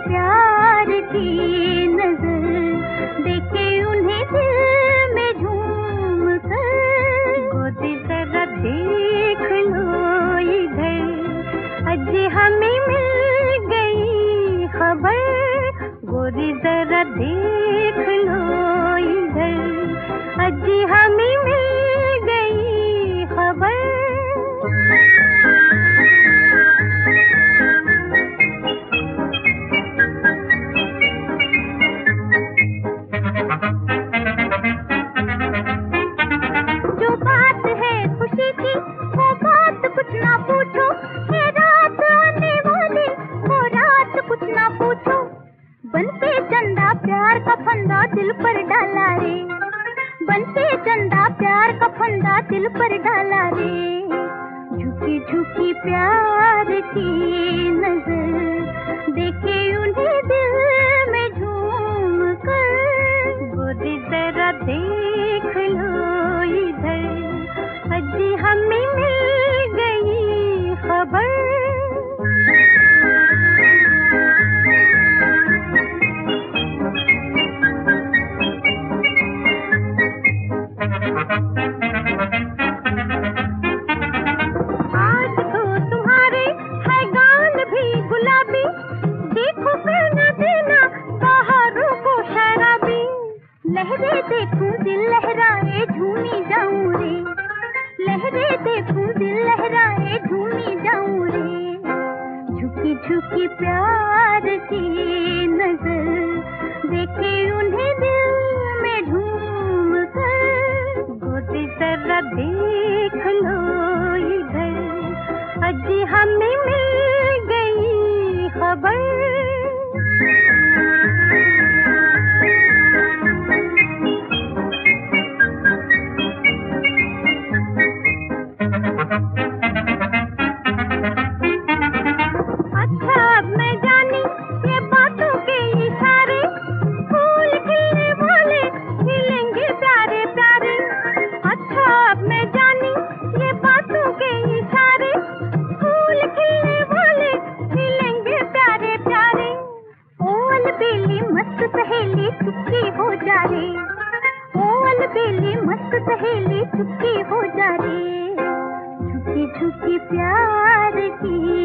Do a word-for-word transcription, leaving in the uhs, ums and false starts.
प्यार की नजर, देखे उन्हें दिल में झूम कर। गोदी जरा देख लो इधर, आज हमें मिल गई खबर। गोदी जरा देख लो इधर, आज हमें मिल गई खबर। जो बात है खुशी की वो बात कुछ ना पूछो, ये रात आने वाली वो रात कुछ ना पूछो। बनके चंदा प्यार का फंदा दिल पर डाला रे, बनके चंदा प्यार का फंदा दिल पर डाला रे। झुकी झुकी प्यार की नजर, देखे उन्हें दिल में झूम कर। गोदी जरा देख लो इधर, आज हमें मिल गई खबर। आज तो तुम्हारे है गाल भी गुलाबी, देखो कहना देना बाहरों को शराबी। लहरे देखूं दिल लहराए झूमी जाऊं रे, लहरे देखूं दिल लहराए झूमी जाऊं रे। झुकी झुकी प्यार की नजर, देखे उन्हें दिल में झूम कर। गोदी जरा देख लो इधर, आज हमें मिल गई खबर। अच्छा अब मैं जानी ये बातों के इशारे, फूल खिलने वाले खिलेंगे प्यारे प्यारे। अच्छा अब मैं जानी ये बातों के इशारे, फूल खिलने वाले खिलेंगे प्यारे प्यारे। ओ अलबेली मस्त सहेली चुपकी हो जा रे, ओ अलबेली मस्त सहेली चुपकी हो जा रे। झुकी झुकी प्यार की